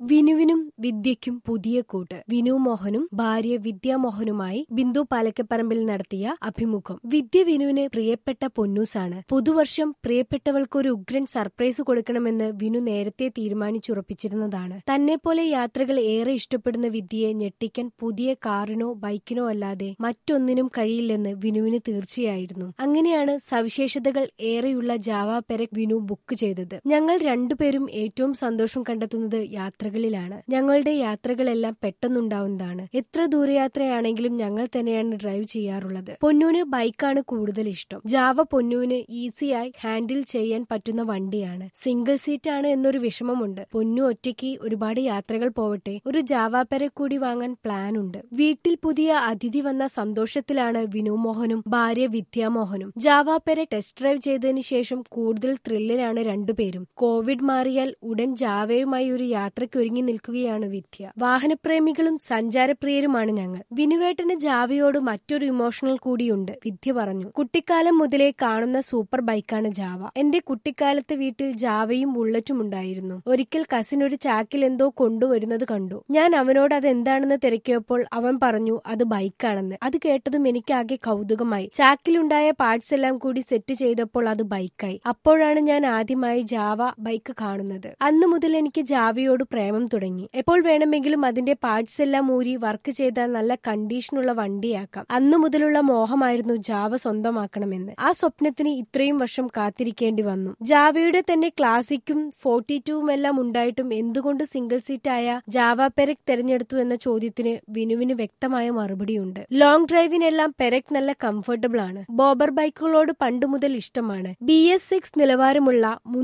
വിനുവിനും വിദ്യയ്ക്കും പുതിയ കൂട്ട്. വിനു മോഹനും ഭാര്യ വിദ്യ മോഹനുമായി ബിന്ദു പാലക്കപ്പറമ്പിൽ നടത്തിയ അഭിമുഖം. വിദ്യ വിനുവിന് പ്രിയപ്പെട്ട പൊന്നൂസാണ്. പുതുവർഷം പ്രിയപ്പെട്ടവൾക്കൊരു ഉഗ്രൻ സർപ്രൈസ് കൊടുക്കണമെന്ന് വിനു നേരത്തെ തീരുമാനിച്ചുറപ്പിച്ചിരുന്നതാണ്. തന്നെപ്പോലെ യാത്രകൾ ഏറെ ഇഷ്ടപ്പെടുന്ന വിദ്യയെ ഞെട്ടിക്കാൻ പുതിയ കാറിനോ ബൈക്കിനോ അല്ലാതെ മറ്റൊന്നിനും കഴിയില്ലെന്ന് വിനുവിന് തീർച്ചയായിരുന്നു. അങ്ങനെയാണ് സവിശേഷതകൾ ഏറെയുള്ള ജാവ പെരക് വിനു ബുക്ക് ചെയ്തത്. ഞങ്ങൾ രണ്ടുപേരും ഏറ്റവും സന്തോഷം കണ്ടെത്തുന്നത് യാത്രകളിലാണ്. ഞങ്ങളുടെ യാത്രകളെല്ലാം പെട്ടെന്നുണ്ടാവുന്നതാണ്. എത്ര ദൂരയാത്രയാണെങ്കിലും ഞങ്ങൾ തന്നെയാണ് ഡ്രൈവ് ചെയ്യാറുള്ളത്. പൊന്നൂന് ബൈക്കാണ് കൂടുതൽ ഇഷ്ടം. ജാവ പൊന്നൂവിന് ഈസിയായി ഹാൻഡിൽ ചെയ്യാൻ പറ്റുന്ന വണ്ടിയാണ്. സിംഗിൾ സീറ്റ് ആണ് എന്നൊരു വിഷമമുണ്ട്. പൊന്നു ഒറ്റയ്ക്ക് ഒരുപാട് യാത്രകൾ പോവട്ടെ. ഒരു ജാവ പെരക് കൂടി വാങ്ങാൻ പ്ലാൻ ഉണ്ട്. വീട്ടിൽ പുതിയ അതിഥി വന്ന സന്തോഷത്തിലാണ് വിനു മോഹനും ഭാര്യ വിദ്യ മോഹനും. ജാവ പെരക് ടെസ്റ്റ് ഡ്രൈവ് ചെയ്തതിനു ശേഷം കൂടുതൽ ത്രില്ലിലാണ് രണ്ടുപേരും. കോവിഡ് മാറിയാൽ ഉടൻ ജാവയുമായി ഒരു യാത്രയ്ക്ക് ഒരുങ്ങി നിൽക്കുകയാണ് വിദ്യ. വാഹനപ്രേമികളും സഞ്ചാരപ്രിയരുമാണ് ഞങ്ങൾ. വിനുവേട്ടന് ജാവയോട് മറ്റൊരു ഇമോഷണൽ കൂടിയുണ്ട്. വിദ്യ പറഞ്ഞു. കുട്ടിക്കാലം മുതലേ കാണുന്ന സൂപ്പർ ബൈക്കാണ് ജാവ. എന്റെ കുട്ടിക്കാലത്ത് വീട്ടിൽ ജാവയും ബുള്ളറ്റും ഉണ്ടായിരുന്നു. ഒരിക്കൽ കസിൻ ഒരു ചാക്കിൽ എന്തോ കൊണ്ടുവരുന്നത് കണ്ടു. ഞാൻ അവനോട് അതെന്താണെന്ന് തിരക്കിയപ്പോൾ അവൻ പറഞ്ഞു അത് ബൈക്കാണെന്ന്. അത് കേട്ടതും എനിക്കാകെ കൗതുകമായി. ചാക്കിലുണ്ടായ പാർട്സ് എല്ലാം കൂടി സെറ്റ് ചെയ്തപ്പോൾ അത് ബൈക്കായി. അപ്പോഴാണ് ഞാൻ ആദ്യമായി ജാവ ബൈക്ക് കാണുന്നത്. അന്നു മുതൽ എനിക്ക് ജാവയോട് പ്രേമം തുടങ്ങി. എപ്പോൾ വേണമെങ്കിലും അതിന്റെ പാർട്സ് എല്ലാം ഊരി വർക്ക് ചെയ്താൽ നല്ല കണ്ടീഷനുള്ള വണ്ടിയാക്കാം. അന്നു മുതലുള്ള മോഹമായിരുന്നു ജാവ സ്വന്തമാക്കണമെന്ന്. ആ സ്വപ്നത്തിന് ഇത്രയും വർഷം കാത്തിരിക്കേണ്ടി വന്നു. ജാവയുടെ തന്നെ ക്ലാസിക്കും 42 എല്ലാം ഉണ്ടായിട്ടും എന്തുകൊണ്ട് സിംഗിൾ സീറ്റായ ജാവ പെരക് തെരഞ്ഞെടുത്തു എന്ന ചോദ്യത്തിന് വിനുവിന് വ്യക്തമായ മറുപടിയുണ്ട്. ലോങ് ഡ്രൈവിനെല്ലാം പെരക് നല്ല കംഫർട്ടബിൾ ആണ്. ബോബർ ബൈക്കുകളോട് പണ്ടുമുതൽ ഇഷ്ടമാണ്. BS6 നിലവാരമുള്ള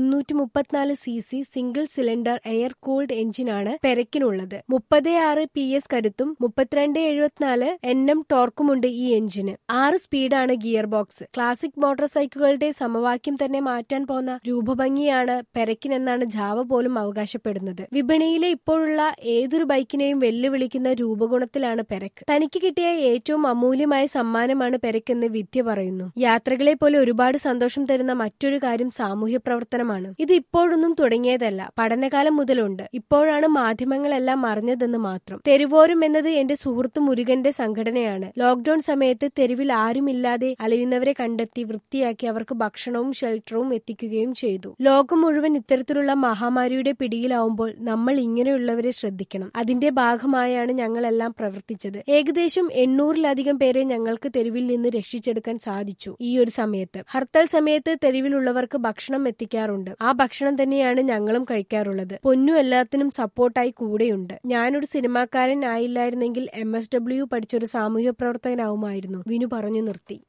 334cc single cylinder air cooled എഞ്ചിനാണ് പെരക്കിനുള്ളത്. 36 PS കരുത്തും 3274 Nm ടോർക്കുമുണ്ട് ഈ എഞ്ചിന്. 6 സ്പീഡാണ് ഗിയർ ബോക്സ്. ക്ലാസിക് മോട്ടോർ സൈക്കിളുകളുടെ സമവാക്യം തന്നെ മാറ്റാൻ പോന്ന രൂപഭംഗിയാണ് പെരക്കിനെന്നാണ് ജാവ പോലും അവകാശപ്പെടുന്നത്. വിപണിയിലെ ഇപ്പോഴുള്ള ഏതൊരു ബൈക്കിനെയും വെല്ലുവിളിക്കുന്ന രൂപഗുണത്തിലാണ് പെരക്. തനിക്ക് കിട്ടിയ ഏറ്റവും അമൂല്യമായ സമ്മാനമാണ് പെരക്കെന്ന് വിദ്യ പറയുന്നു. യാത്രകളെ പോലെ ഒരുപാട് സന്തോഷം തരുന്ന മറ്റൊരു കാര്യം സാമൂഹ്യ പ്രവർത്തനമാണ്. ഇത് ഇപ്പോഴൊന്നും തുടങ്ങിയതല്ല, പഠനകാലം മുതലുണ്ട്. ഇപ്പോഴാണ് മാധ്യമങ്ങളെല്ലാം അറിഞ്ഞതെന്ന് മാത്രം. തെരുവോരം എന്നത് എന്റെ സുഹൃത്ത് മുരുകന്റെ സംഘടനയാണ്. ലോക്ഡൌൺ സമയത്ത് തെരുവിൽ ആരുമില്ലാതെ അലയുന്നവരെ കണ്ടെത്തി വൃത്തിയാക്കി അവർക്ക് ഭക്ഷണവും ഷെൽട്ടറും എത്തിക്കുകയും ചെയ്തു. ലോകം മുഴുവൻ ഇത്തരത്തിലുള്ള മഹാമാരിയുടെ പിടിയിലാവുമ്പോൾ നമ്മൾ ഇങ്ങനെയുള്ളവരെ ശ്രദ്ധിക്കണം. അതിന്റെ ഭാഗമായാണ് ഞങ്ങളെല്ലാം പ്രവർത്തിച്ചത്. ഏകദേശം 800-ലധികം പേരെ ഞങ്ങൾക്ക് തെരുവിൽ നിന്ന് രക്ഷിച്ചെടുക്കാൻ സാധിച്ചു. ഈ ഒരു സമയത്ത് ഹർത്താൽ സമയത്ത് തെരുവിലുള്ളവർക്ക് ഭക്ഷണം എത്തിക്കാറുണ്ട്. ആ ഭക്ഷണം തന്നെയാണ് ഞങ്ങളും കഴിക്കാറുള്ളത്. പൊന്നു എല്ലാത്തിനും സപ്പോർട്ടായി കൂടെയുണ്ട്. ഞാനൊരു സിനിമാക്കാരൻ ആയില്ലായിരുന്നെങ്കിൽ MSW പഠിച്ചൊരു സാമൂഹ്യ പ്രവർത്തകനാവുമായിരുന്നു. വിനു പറഞ്ഞു നിർത്തി.